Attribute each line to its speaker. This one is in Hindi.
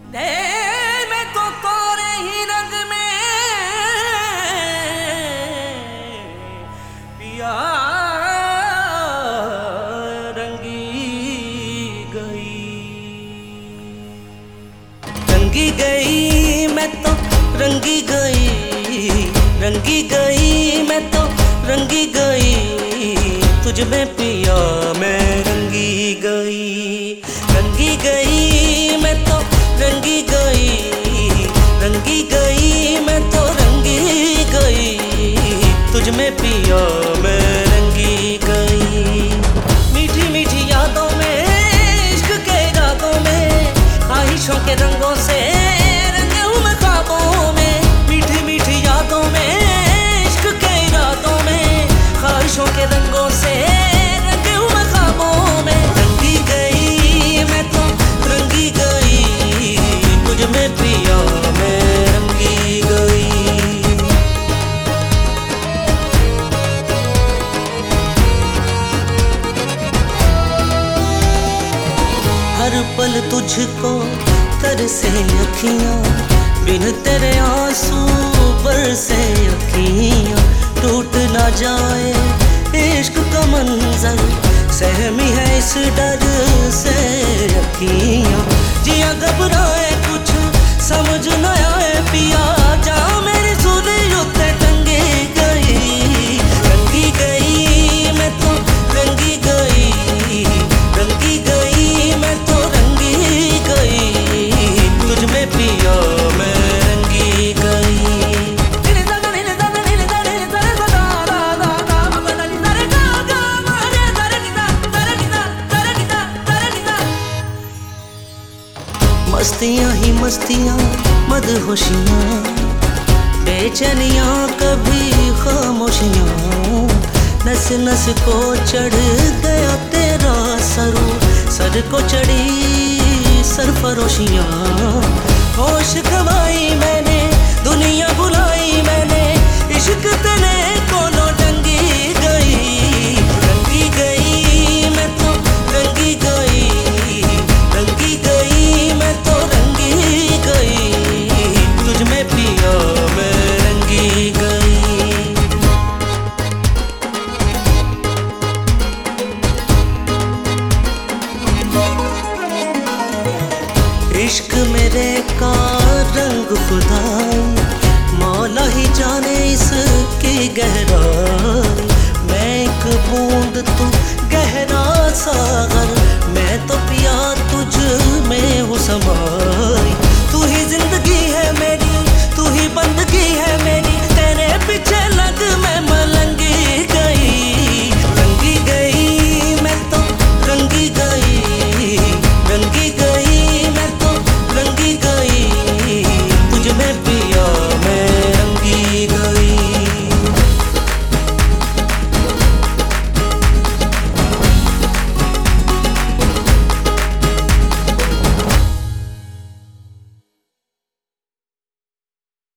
Speaker 1: मैं तो तोरे ही रंग में पिया रंगी गई मैं तो रंगी गई मैं तो रंगी गई तुझ में पिया मैं रंगी गई मैं तो रंगी गई मैं तो रंगी गई तुझ में पिया मैं रंगी गई। मीठी मीठी यादों में इश्क के रातों में ख्वाहिशों के रंगों से रंगे हूँ मैं ख्वाबों में। मीठी मीठी यादों में इश्क के रातों में ख्वाहिशों के रंगों से रंगे हूँ मैं ख्वाबों में। रंगी गई मैं तो रंगी गई तुझ में पिया मैं रंगी गई। हर पल तुझको तरसे अखियां बिन तेरे आंसू बरसे अखियां टूट ना जाए इश्क का मंजर सहमी है इस डर से अखियां जिया घबराए कुछ समझ न आए पिया जा मेरी सूली उत्ते टंगी गई मैं तो रंगी गई मैं तो रंगी गई तुझ में पिया मैं रंगी गई। मस्तियाँ ही मस्तियाँ मदहोशियाँ बेचैनियाँ कभी खामोशियाँ नस नस को चढ़ गया तेरा सर को चढ़ी सरफरोशियाँ। होश गंवाई मैंने दुनिया बुलाई मैंने इश्क तने कोनो टंगी गई मैं तो रंगी गई मैं तो रंगी गई तुझ में पिया मैं रंगी गई। इश्क मेरे का रंग खुदाई मौला ही जाने इसकी गहराई मैं एक बूंद तू गहरा सागर